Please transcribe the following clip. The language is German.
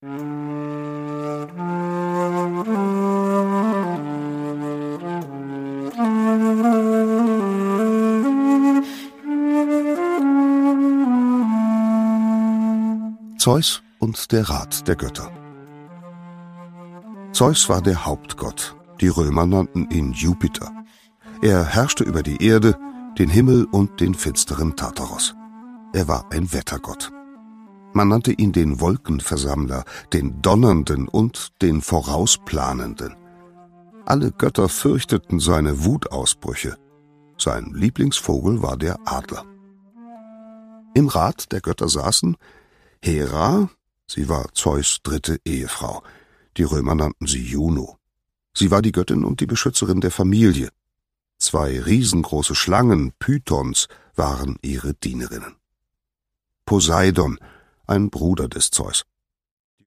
Zeus und der Rat der Götter. Zeus war der Hauptgott, die Römer nannten ihn Jupiter. Er herrschte über die Erde, den Himmel und den finsteren Tartaros. Er war ein Wettergott. Man nannte ihn den Wolkenversammler, den Donnernden und den Vorausplanenden. Alle Götter fürchteten seine Wutausbrüche. Sein Lieblingsvogel war der Adler. Im Rat der Götter saßen Hera, sie war Zeus' dritte Ehefrau. Die Römer nannten sie Juno. Sie war die Göttin und die Beschützerin der Familie. 2 riesengroße Schlangen, Pythons, waren ihre Dienerinnen. Poseidon, ein Bruder des Zeus.